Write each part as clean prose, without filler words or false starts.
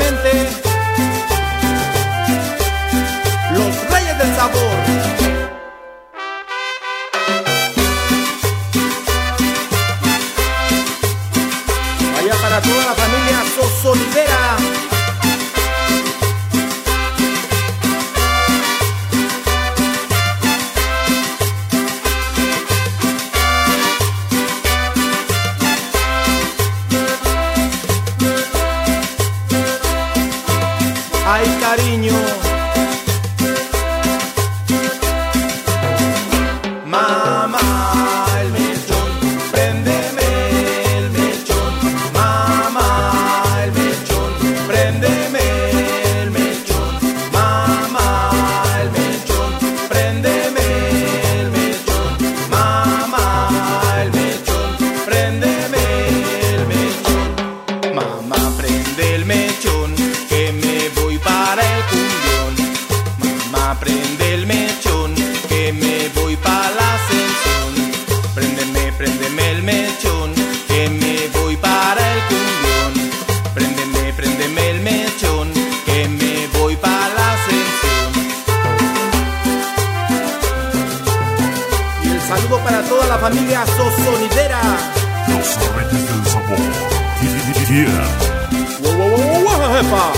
próximamente los Reyes del Sabor. Vaya para toda la familia Sosonidera. Ay, cariño, mamá, el mechón, préndeme el mechón, mamá, el mechón, préndeme el mechón, mamá, el mechón, préndeme el mechón, mamá, el mechón, préndeme el mechón, mamá, prende el mechón, que me voy para el cumbión. Mamá, prende el mechón, que me voy para la ascensión. Préndeme el mechón, que me voy para el cumbión. Préndeme el mechón, que me voy para la ascensión. Y el saludo para toda la familia Sosonidera. Los Reyes del Sabor. Yeah. ¡Wow, jefa!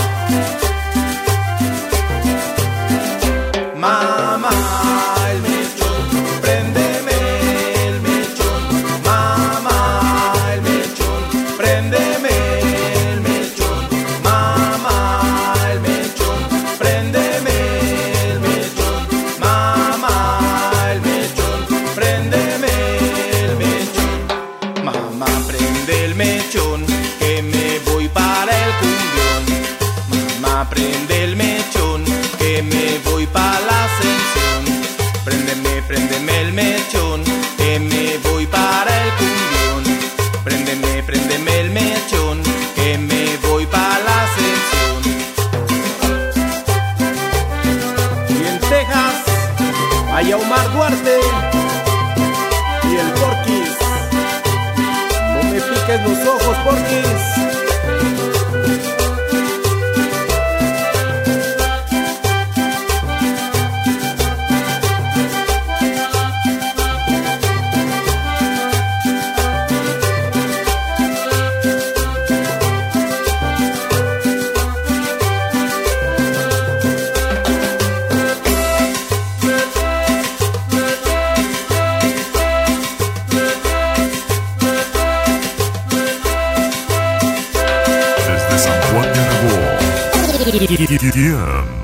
Mamá, el mechón, préndeme el mechón, mamá, el mechón, préndeme el mechón, mamá, el mechón, préndeme el mechón, mamá, el mechón, préndeme el mechón, mamá, prende el mechón, que me voy para el cumbión, mamá, prende el mechón, que me voy para la ascensión. Préndeme el mechón, que me voy para el cumbión. Préndeme el mechón, que me voy para la ascensión. Y en Texas, allá Omar Duarte y el Porquis. No me piques los ojos, Porquis. Desde San Juan de Aragón. Yeah.